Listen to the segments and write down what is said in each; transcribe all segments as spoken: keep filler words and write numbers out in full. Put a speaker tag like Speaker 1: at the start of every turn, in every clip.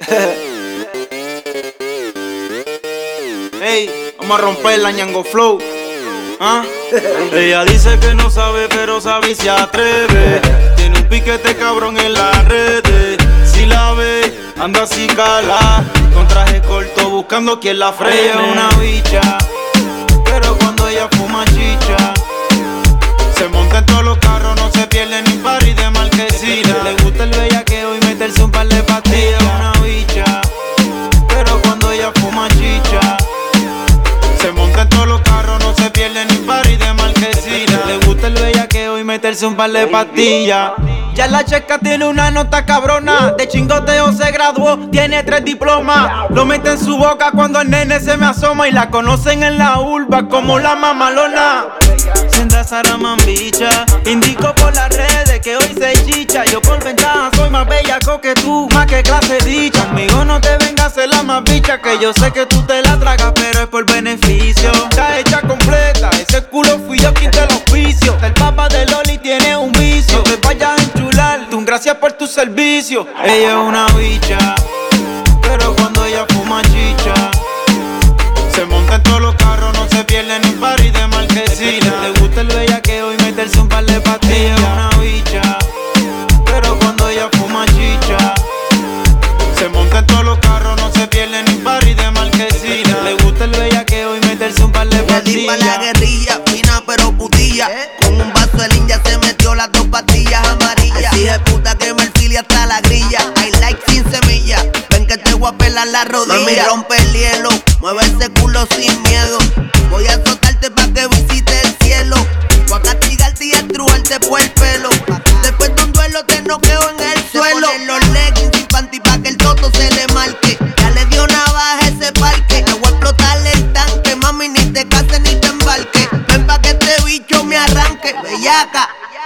Speaker 1: Ey, vamos a romper la Ñango Flow. ¿Ah? Ella dice que no sabe, pero sabe y se atreve. Tiene un piquete cabrón en las redes. Si la ve, anda así cala, con traje corto buscando quien la frene. Ella es una bicha, pero cuando ella fuma chicha, se monta en todos los carros, no se pierde ni party de marquesina. Le gusta el bellaqueo y meterse un par de pastillas. Una bicha, pero cuando ella fuma chicha, se monta en todos los carros, no se pierde ni party de marquesina. Le gusta el bellaqueo y meterse un par de pastillas. Ya la checa tiene una nota cabrona, de chingoteo se graduó, tiene tres diplomas. Lo mete en su boca cuando el nene se me asoma y la conocen en la urba como la mamalona. Senda Saraman bicha, indico por las redes que hoy se chicha. Yo por ventaja soy más bellaco que tú, más que clase dicha. Conmigo no te vengas a ser la más bicha, que yo sé que tú te la tragas, pero es por beneficio. Está hecha completa, ese culo fui yo quien te lo auspicio. El papá de Loli tiene un vicio, no te vayas a enchular, tú gracias por tu servicio. Ella es una bicha, pero cuando ella fuma chicha, se monta en todos los carros, no se pierde ni un party de marquesina. Le gusta el bellaqueo y meterse un par de pastillas. Ella es una bicha, pero cuando ella fuma chicha, se monta en todos los carros, no se pierde ni un party de marquesina. Le gusta el bellaqueo y meterse un par de pastillas.
Speaker 2: La guerrilla, fina pero putilla, con un vaso de lin ya se metió las dos pastillas amarillas. Así de puta que me el hasta la grilla. I like sin semillas, ven que te voy a pelar la rodilla. Mami, rompe el hielo, mueve ese culo sin miedo. Voy a soltarte pa' que visite el cielo. Voy a castigarte y estrujarte por el pelo. Después de un duelo te noqueo en el se suelo. Ponen los leggings y panty pa' que el toto se le marque. Ya le dio navaja a ese parque. Me voy a explotarle el tanque, mami, ni te cases ni te embarque. Ven pa' que este bicho me arranque, bellaca.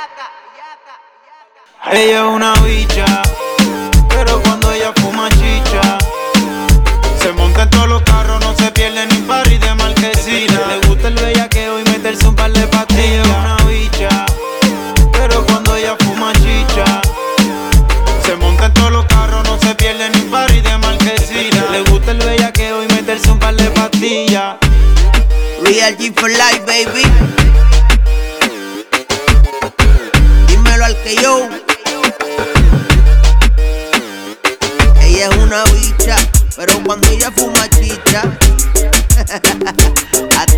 Speaker 1: Ella es una bicha, pero cuando ella fuma chicha, se monta en todos los carros, no se pierde ni party de marquesina. Le gusta el bellaqueo y meterse un par de pastillas. Ella es una bicha, pero cuando ella fuma chicha, se monta en todos los carros, no se pierde ni party de marquesina. Le gusta el bellaqueo y meterse un par de pastillas.
Speaker 2: Real G for life, baby. Dímelo al que yo. Ella es una bicha, pero cuando ella fuma chicha,